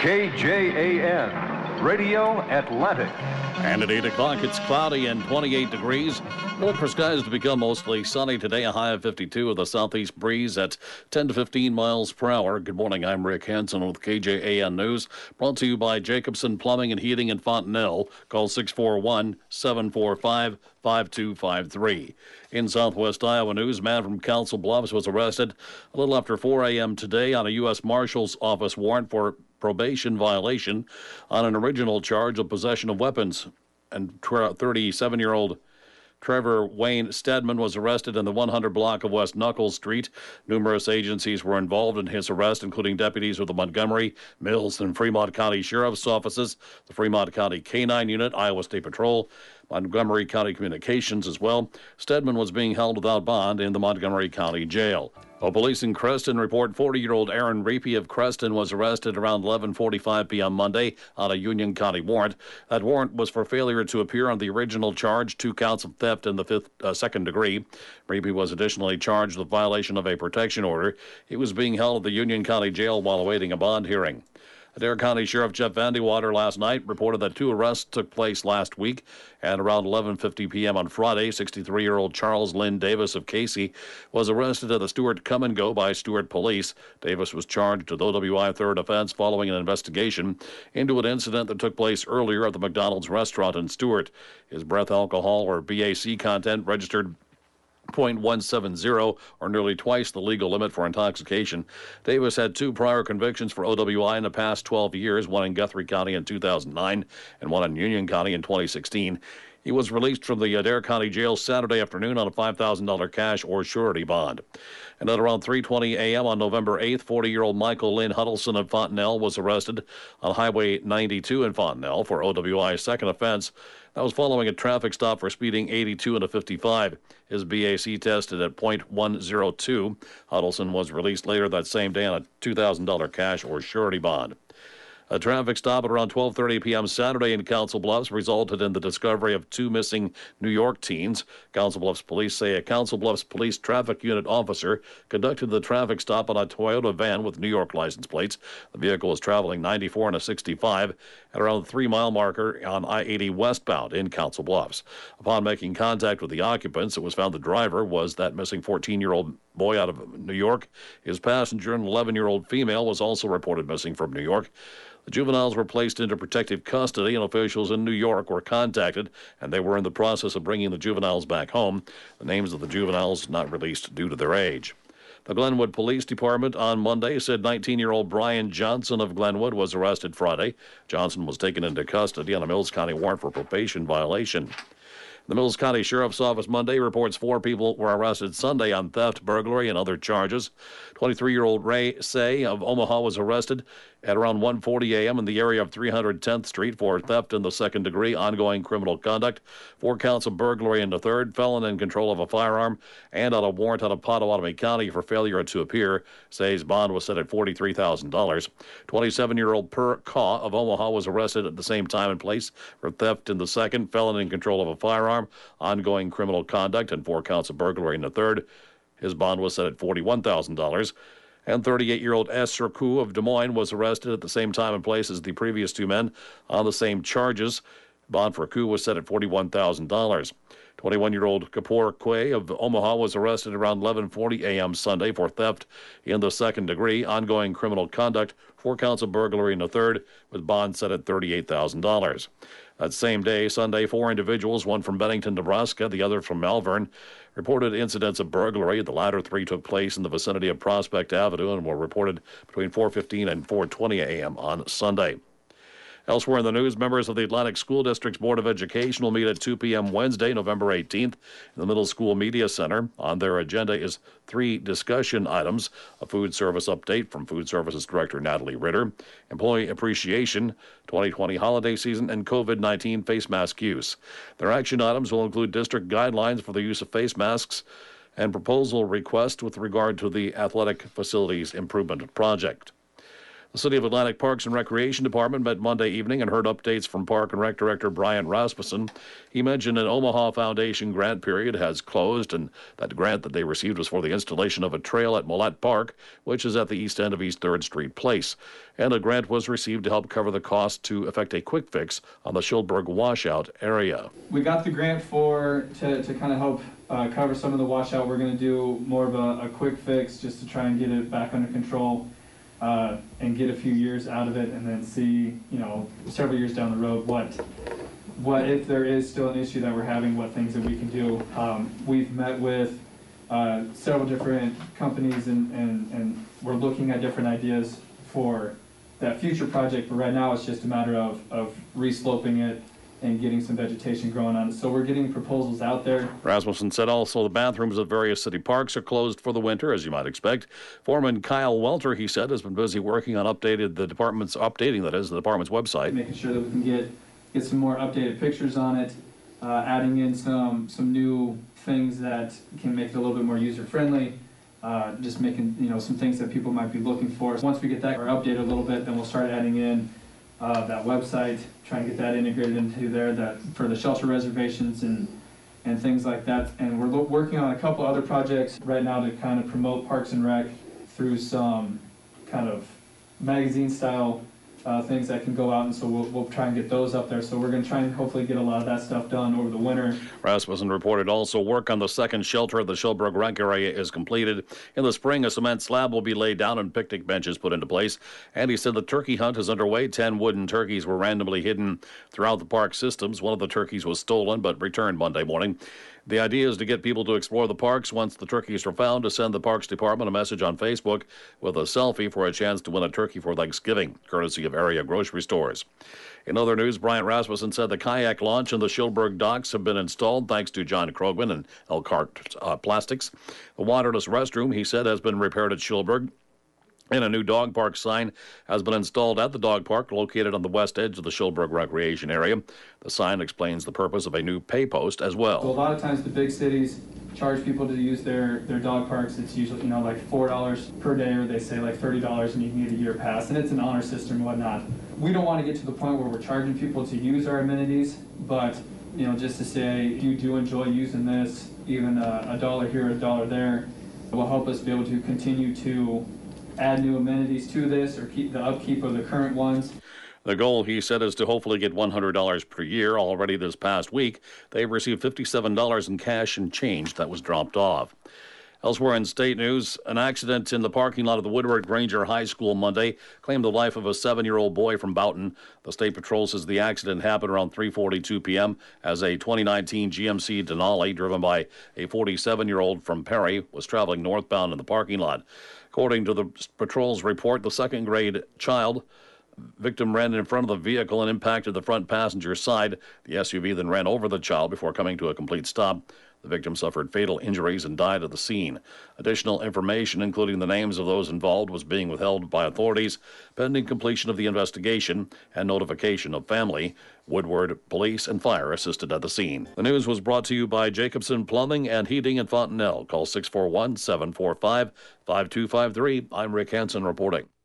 KJAN, Radio Atlantic. And at 8 o'clock, it's cloudy and 28 degrees. Look for skies to become mostly sunny today, a high of 52 with a southeast breeze at 10 to 15 miles per hour. Good morning, I'm Rick Hansen with KJAN News, brought to you by Jacobson Plumbing and Heating in Fontenelle. Call 641-745-5253. In Southwest Iowa news, a man from Council Bluffs was arrested a little after 4 a.m. today on a U.S. Marshal's Office warrant for probation violation on an original charge of possession of weapons. And 37-year-old Trevor Wayne Stedman was arrested in the 100 block of West Knuckles Street. Numerous agencies were involved in his arrest, including deputies with the Montgomery, Mills, and Fremont County Sheriff's Offices, the Fremont County K-9 Unit, Iowa State Patrol, Montgomery County Communications as well. Stedman was being held without bond in the Montgomery County Jail. Police in Creston report 40-year-old Aaron Reapy of Creston was arrested around 11:45 p.m. Monday on a Union County warrant. That warrant was for failure to appear on the original charge, 2 counts of theft in the second degree. Reapy was additionally charged with violation of a protection order. He was being held at the Union County Jail while awaiting a bond hearing. Adair County Sheriff Jeff Vandewater last night reported that 2 arrests took place last week, and around 11:50 p.m. on Friday, 63-year-old Charles Lynn Davis of Casey was arrested at the Stewart Come and Go by Stewart Police. Davis was charged with OWI third offense following an investigation into an incident that took place earlier at the McDonald's restaurant in Stewart. His breath alcohol or BAC content registered .170, or nearly twice the legal limit for intoxication. Davis had 2 prior convictions for OWI in the past 12 years, one in Guthrie County in 2009 and one in Union County in 2016. He was released from the Adair County Jail Saturday afternoon on a $5,000 cash or surety bond. And at around 3:20 a.m. on November 8th, 40-year-old Michael Lynn Huddleston of Fontenelle was arrested on Highway 92 in Fontenelle for OWI's second offense. That was following a traffic stop for speeding 82 and a 55. His BAC tested at .102. Huddleston was released later that same day on a $2,000 cash or surety bond. A traffic stop at around 12:30 p.m. Saturday in Council Bluffs resulted in the discovery of 2 missing New York teens. Council Bluffs police say a Council Bluffs police traffic unit officer conducted the traffic stop on a Toyota van with New York license plates. The vehicle was traveling 94 and a 65 at around the 3-mile marker on I-80 westbound in Council Bluffs. Upon making contact with the occupants, it was found the driver was that missing 14-year-old boy out of New York. His passenger, an 11-year-old female, was also reported missing from New York. The juveniles were placed into protective custody, and officials in New York were contacted, and they were in the process of bringing the juveniles back home. The names of the juveniles not released due to their age. The Glenwood Police Department on Monday said 19-year-old Brian Johnson of Glenwood was arrested Friday. Johnson was taken into custody on a Mills County warrant for probation violation. The Mills County Sheriff's Office Monday reports 4 people were arrested Sunday on theft, burglary, and other charges. 23-year-old Ray Say of Omaha was arrested at around 1:40 a.m. in the area of 310th Street for theft in the second degree, ongoing criminal conduct, 4 counts of burglary in the third, felon in control of a firearm, and on a warrant out of Pottawatomie County for failure to appear. Say's bond was set at $43,000. 27-year-old Per Kaw of Omaha was arrested at the same time and place for theft in the second, felon in control of a firearm, ongoing criminal conduct, and 4 counts of burglary in the third. His bond was set at $41,000. And 38-year-old S. Raku of Des Moines was arrested at the same time and place as the previous 2 men on the same charges. Bond for Raku was set at $41,000. 21-year-old Kapoor Quay of Omaha was arrested around 11:40 a.m. Sunday for theft in the second degree, ongoing criminal conduct, 4 counts of burglary in the third, with bond set at $38,000. That same day, Sunday, 4 individuals, one from Bennington, Nebraska, the other from Malvern, reported incidents of burglary. The latter 3 took place in the vicinity of Prospect Avenue and were reported between 4:15 and 4:20 a.m. on Sunday. Elsewhere in the news, members of the Atlantic School District's Board of Education will meet at 2 p.m. Wednesday, November 18th, in the Middle School Media Center. On their agenda is 3 discussion items: a food service update from Food Services Director Natalie Ritter, employee appreciation, 2020 holiday season, and COVID-19 face mask use. Their action items will include district guidelines for the use of face masks and proposal request with regard to the athletic facilities improvement project. The City of Atlantic Parks and Recreation Department met Monday evening and heard updates from Park and Rec Director Brian Rasmussen. He mentioned an Omaha Foundation grant period has closed, and that grant that they received was for the installation of a trail at Millette Park, which is at the east end of East 3rd Street Place. And a grant was received to help cover the cost to effect a quick fix on the Schillberg washout area. We got the grant to kind of help cover some of the washout. We're going to do more of a quick fix just to try and get it back under control. And get a few years out of it, and then see, several years down the road, what if there is still an issue that we're having, what things that we can do. We've met with several different companies, and we're looking at different ideas for that future project, but right now it's just a matter of resloping it and getting some vegetation growing on it. So we're getting proposals out there. Rasmussen said also the bathrooms at various city parks are closed for the winter, as you might expect. Foreman Kyle Welter, he said, has been busy working on updating the department's website. Making sure that we can get some more updated pictures on it, adding in some new things that can make it a little bit more user-friendly, just making some things that people might be looking for. Once we get that updated a little bit, then we'll start adding in that website, try and get that integrated into there, that for the shelter reservations and things like that. And we're working on a couple other projects right now to kind of promote Parks and Rec through some kind of magazine style things that can go out, and so we'll try and get those up there. So we're going to try and hopefully get a lot of that stuff done over the winter. Rasmussen reported also work on the second shelter of the Schillberg Rec area is completed. In the spring, a cement slab will be laid down and picnic benches put into place. And he said the turkey hunt is underway. 10 wooden turkeys were randomly hidden throughout the park systems. One of the turkeys was stolen but returned Monday morning. The idea is to get people to explore the parks once the turkeys are found, to send the Parks Department a message on Facebook with a selfie for a chance to win a turkey for Thanksgiving, courtesy of area grocery stores. In other news, Bryant Rasmussen said the kayak launch and the Schillberg docks have been installed thanks to John Krogman and Elkhart Plastics. The waterless restroom, he said, has been repaired at Schillberg. And a new dog park sign has been installed at the dog park located on the west edge of the Schillberg Recreation area. The sign explains the purpose of a new pay post as well. So a lot of times the big cities charge people to use their dog parks. It's usually, like $4 per day, or they say like $30 and you can get a year pass, and it's an honor system and whatnot. We don't want to get to the point where we're charging people to use our amenities, but just to say, if you do enjoy using this, even a dollar here, a dollar there, it will help us be able to continue to add new amenities to this or keep the upkeep of the current ones. The goal, he said, is to hopefully get $100 per year. Already this past week, they've received $57 in cash and change that was dropped off. Elsewhere in state news, an accident in the parking lot of the Woodward Granger High School Monday claimed the life of a 7-year-old boy from Boughton. The state patrol says the accident happened around 3:42 p.m. as a 2019 GMC Denali driven by a 47-year-old from Perry was traveling northbound in the parking lot. According to the patrol's report, the second-grade child victim ran in front of the vehicle and impacted the front passenger side. The SUV then ran over the child before coming to a complete stop. The victim suffered fatal injuries and died at the scene. Additional information, including the names of those involved, was being withheld by authorities pending completion of the investigation and notification of family. Woodward Police and Fire assisted at the scene. The news was brought to you by Jacobson Plumbing and Heating in Fontenelle. Call 641-745-5253. I'm Rick Hansen reporting.